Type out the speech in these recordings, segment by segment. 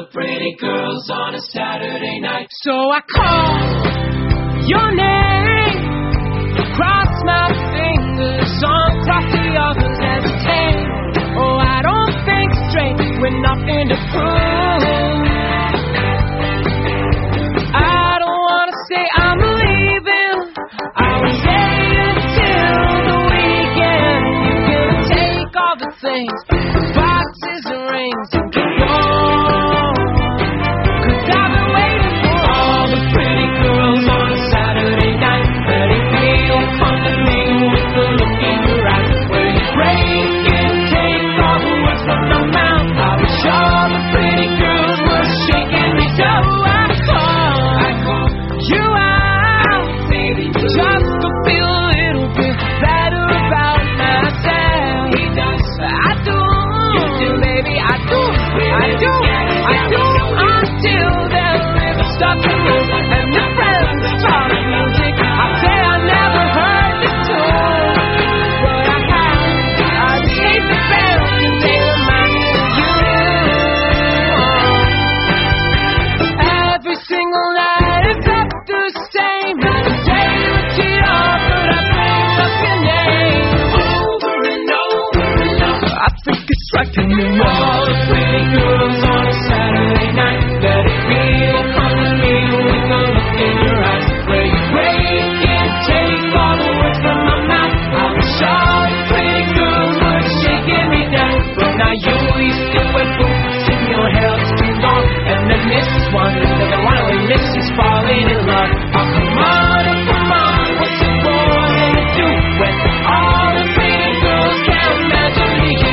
pretty girls on a Saturday night. So I call your name, cross my fingers, uncross the others, hesitate. Oh, I don't think straight with nothing to prove. I don't wanna say I'm leaving, I will stay until the weekend. You can take all the things, boxes and rings, and keep going. 'Cause I've been waiting for all the pretty girls on a Saturday night. Let it be, oh, come to me with the look in your eyes, where you break and take all the words from my mouth. I wish all the pretty girls were shaking me down. I call you out, Baby, just to feel a little bit better about myself. he does. I do, You do. baby, I do, until they're living stuck in room and the friends talk music. I say I never heard the tune, but I have. I taste the bells and they remind me of you. Every single night it's up the same. Not a day to cheat off, but I bring up your name Over and over and over. I think it's striking me All more. the pretty girls on a Saturday night. Let it be, oh, come to me with the look in your eyes, where you break and take all the words from my mouth. I wish all the pretty girls were shaking me down. But now you still wear boots and your hair's too long, and then this one that I wanna miss is falling in love. Oh, come on, what's a boy to do when all the pretty girls can't imagine you?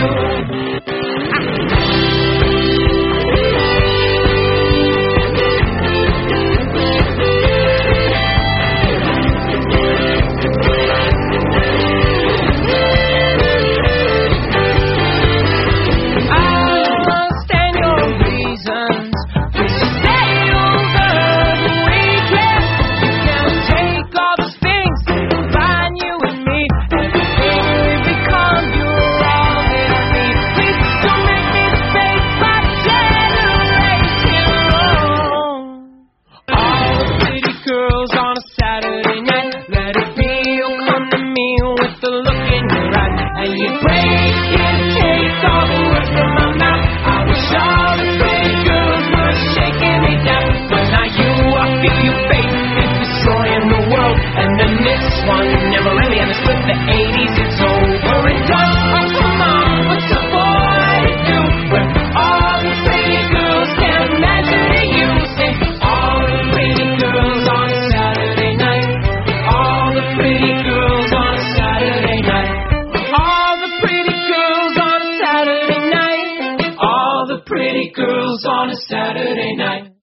Pretty girls on a Saturday night.